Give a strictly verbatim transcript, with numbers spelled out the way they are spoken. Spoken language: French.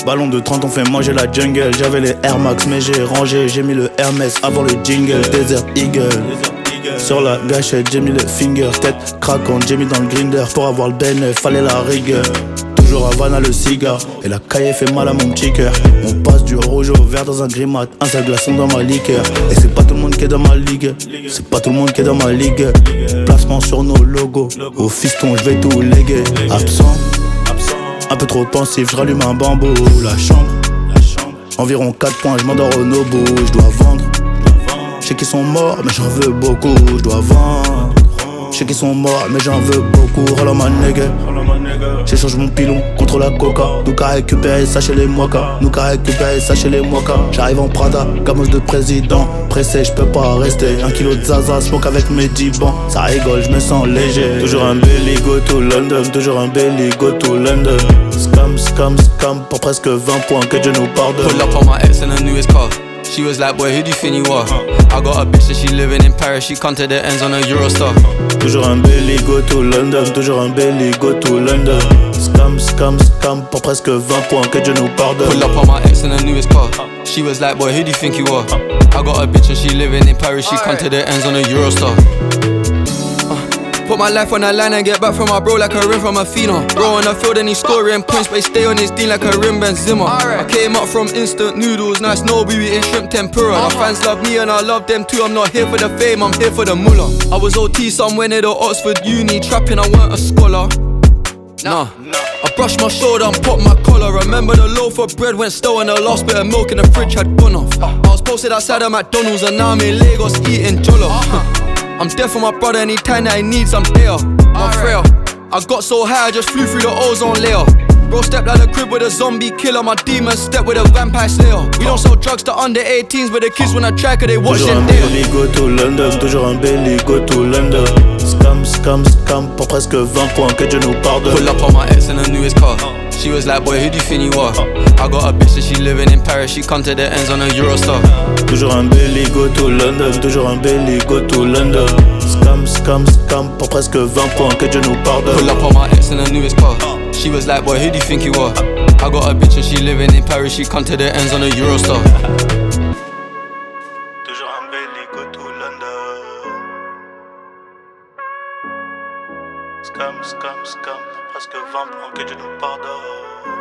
Ballon de trente, on fait manger la jungle. J'avais les Air Max, mais j'ai rangé. J'ai mis le Hermès avant le jingle. Desert Eagle. Sur la gâchette, j'ai mis le finger. Tête craquante, j'ai mis dans le grinder. Pour avoir le bénéf, fallait la rigueur. Toujours Havana le cigare. Et la caille fait mal à mon petit cœur. On passe du rouge au vert dans un grimat. Un seul glaçon dans ma liqueur. Et c'est pas tout le monde qui est dans ma ligue. C'est pas tout le monde qui est dans ma ligue. Placement sur nos logos. Au fiston, je vais tout léguer. Absent, un peu trop pensif, je rallume un bambou. La chambre, environ quatre points, je m'endors au Nobu. Je dois vendre. Je sais qu'ils sont morts, mais j'en veux beaucoup. Je dois vendre. Je sais qu'ils sont morts, mais j'en veux beaucoup. Roll ma nigga. J'échange mon pilon contre la coca. Nous qu'à récupérer ça chez les mokas. Nous qu'à récupérer ça chez les mokas. J'arrive en Prada, gamos de président. Pressé, j'peux pas rester. Un kilo de zaza, smoke avec mes dix bancs. Ça rigole, j'me sens léger. Toujours un belly, go to London. Toujours un belly, go to London. Scam, scam, scam. Pour presque vingt points, que Dieu nous pardonne. Pull up on my ex in the newest car. She was like, boy, who do you think you are? I got a bitch that she living in Paris. She come to the ends on a Eurostar. Toujours un belly, go to London. Toujours un belly, go to London. Scam, scam, scam. Pour presque vingt points, que Dieu nous pardonne. Pull up on my ex in the newest car. She was like, boy, who do you think you are? I got a bitch and she living in Paris. She come to the ends on a Eurostar. Put my life on the line and get back from my bro like a rim from a Fina. Bro on the field and he scoring points, but he stay on his dean like a rim Benzema. I came up from instant noodles, nice no we eating shrimp tempura. The fans love me and I love them too. I'm not here for the fame, I'm here for the mullah. I was O T somewhere near the Oxford Uni, trapping I weren't a scholar. Nah, I brushed my shoulder and popped my collar. Remember the loaf of bread went stale and the last bit of milk in the fridge had gone off. I was posted outside of McDonald's and now I'm in Lagos eating jollof. I'm there for my brother anytime that he needs, I'm there. I'm frail. I got so high I just flew through the ozone layer. Bro stepped out the crib with a zombie killer. My demons step with a vampire slayer. We don't sell drugs to under eighteens, but the kids when I track it, they watch them there. Toujours un belly, go to London. Toujours un belly, go to London. Scam, scam, scam. Pour presque vingt points, que Dieu nous pardonne. Pull up on my ex in the newest car. She was like, boy, who do you think you are? I got a bitch that she living in Paris. She come to the ends on a Eurostar. Toujours un belly, go to London. Toujours un belly, go to London. Scam, scam, scam. Pour presque vingt points, que Dieu nous pardonne. Pull up on my ex in the newest car. She was like, boy, who do you think you are? I got a bitch and she living in Paris. She come to the ends on a Eurostar. Toujours un belly, go to London. Scam, scam, scam. Pour presque vingt points, que Dieu nous pardonne.